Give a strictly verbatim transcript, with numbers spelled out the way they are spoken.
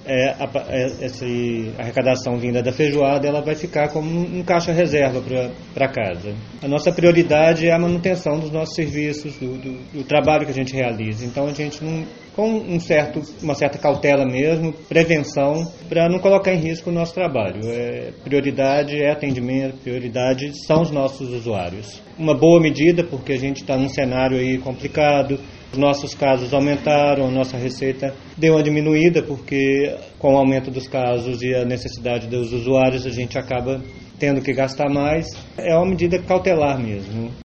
é, a, é, essa arrecadação vinda da feijoada ela vai ficar como um, um caixa reserva para casa. A nossa prioridade é a manutenção dos nossos serviços, do, do, do trabalho que a gente realiza. Então a gente não, com um certo, uma certa cautela mesmo, prevenção, para não colocar em risco o nosso trabalho. É, prioridade é atendimento, prioridade são os nossos usuários. Uma boa medida, porque a gente está num cenário aí complicado, os nossos casos aumentaram, a nossa receita deu uma diminuída, porque com o aumento dos casos e a necessidade dos usuários, a gente acaba tendo que gastar mais. É uma medida cautelar mesmo.